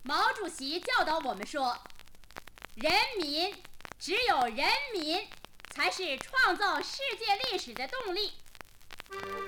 毛主席教导我们说，人民，只有人民才是创造世界历史的动力。